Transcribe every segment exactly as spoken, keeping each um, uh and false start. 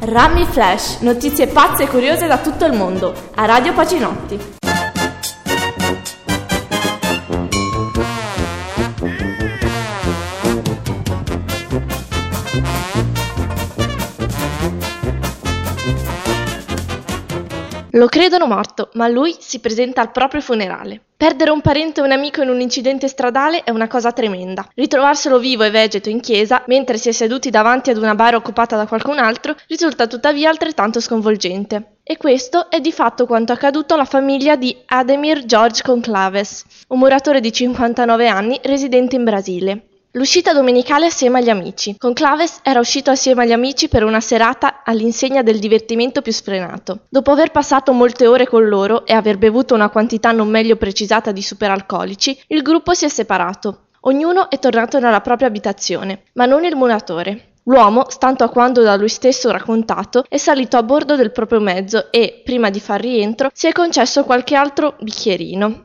Rami Flash, notizie pazze e curiose da tutto il mondo, a Radio Pacinotti. Lo credono morto, ma lui si presenta al proprio funerale. Perdere un parente o un amico in un incidente stradale è una cosa tremenda. Ritrovarselo vivo e vegeto in chiesa, mentre si è seduti davanti ad una bara occupata da qualcun altro, risulta tuttavia altrettanto sconvolgente. E questo è di fatto quanto accaduto alla famiglia di Ademir Jorge Conclaves, un muratore di cinquantanove anni residente in Brasile. L'uscita domenicale assieme agli amici. Conclaves era uscito assieme agli amici per una serata all'insegna del divertimento più sfrenato. Dopo aver passato molte ore con loro e aver bevuto una quantità non meglio precisata di superalcolici, il gruppo si è separato. Ognuno è tornato nella propria abitazione, ma non il muratore. L'uomo, stando a quanto da lui stesso raccontato, è salito a bordo del proprio mezzo e, prima di far rientro, si è concesso qualche altro bicchierino.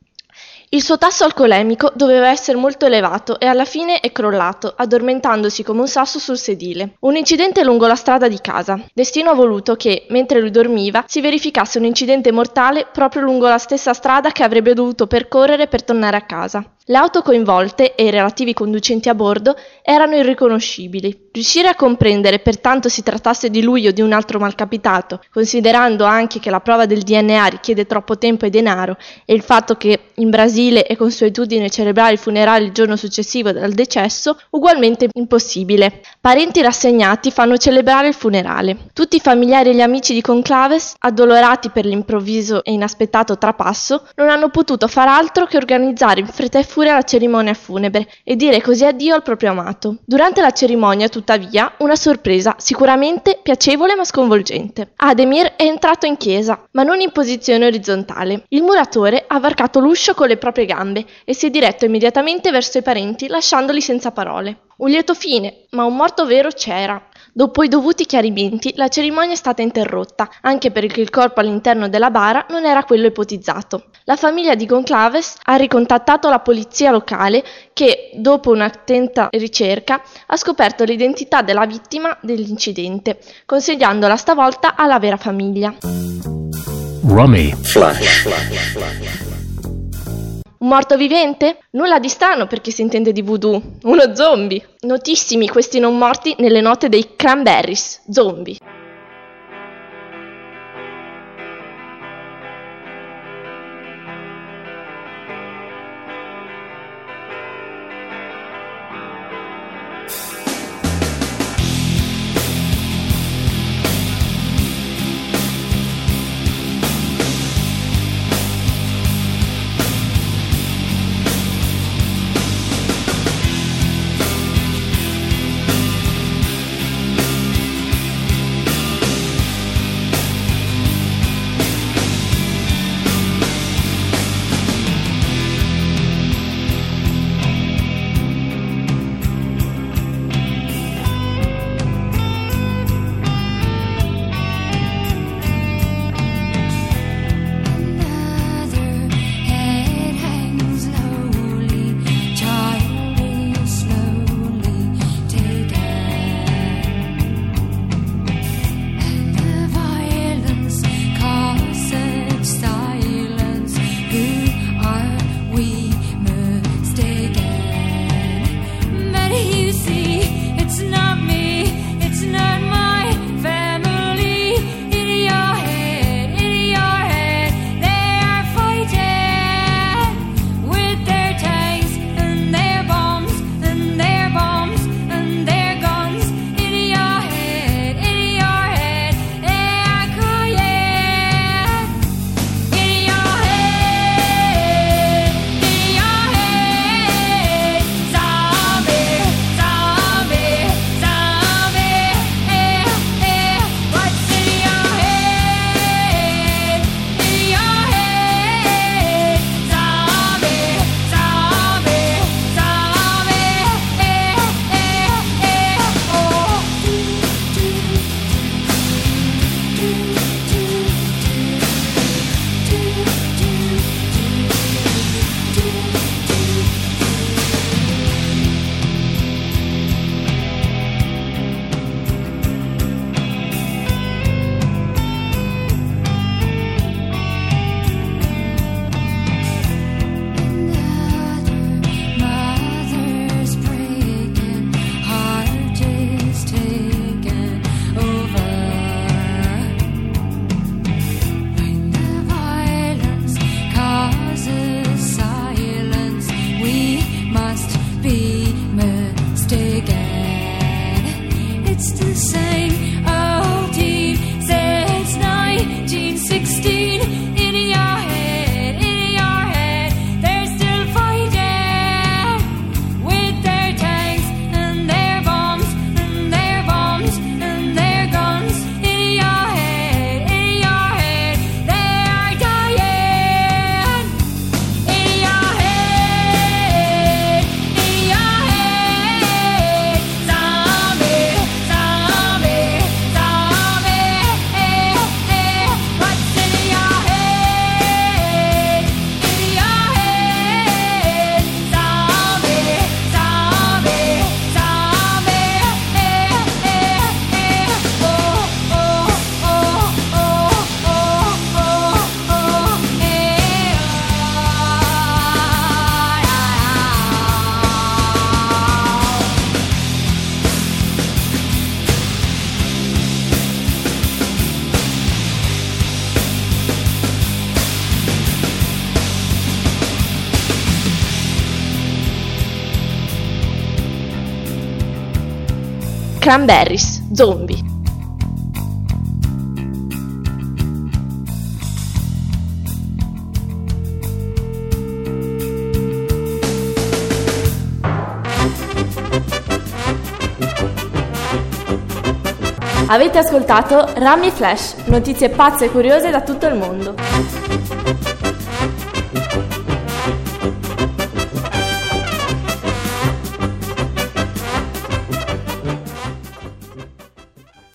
Il suo tasso alcolemico doveva essere molto elevato e alla fine è crollato, addormentandosi come un sasso sul sedile. Un incidente lungo la strada di casa. Destino ha voluto che, mentre lui dormiva, si verificasse un incidente mortale proprio lungo la stessa strada che avrebbe dovuto percorrere per tornare a casa. Le auto coinvolte e i relativi conducenti a bordo erano irriconoscibili. Riuscire a comprendere pertanto si trattasse di lui o di un altro malcapitato, considerando anche che la prova del D N A richiede troppo tempo e denaro e il fatto che in Brasile è consuetudine celebrare il funerale il giorno successivo dal decesso, ugualmente impossibile. Parenti rassegnati fanno celebrare il funerale. Tutti i familiari e gli amici di Conclaves, addolorati per l'improvviso e inaspettato trapasso, non hanno potuto far altro che organizzare in fretta e furia la cerimonia funebre e dire così addio al proprio amato. Durante la cerimonia, tuttavia, una sorpresa sicuramente piacevole ma sconvolgente. Ademir è entrato in chiesa, ma non in posizione orizzontale. Il muratore ha varcato l'uscio con le proprie gambe e si è diretto immediatamente verso i parenti, lasciandoli senza parole. Un lieto fine, ma un morto vero c'era. Dopo i dovuti chiarimenti, la cerimonia è stata interrotta, anche perché il corpo all'interno della bara non era quello ipotizzato. La famiglia di Conclaves ha ricontattato la polizia locale che, dopo un'attenta ricerca, ha scoperto l'identità della vittima dell'incidente, consegnandola stavolta alla vera famiglia. Rummy Flash. Un morto vivente? Nulla di strano perché si intende di voodoo. Uno zombie. Notissimi questi non morti nelle note dei Cranberries. Zombie. Cranberries, zombie. Avete ascoltato Rummy Flash, notizie pazze e curiose da tutto il mondo.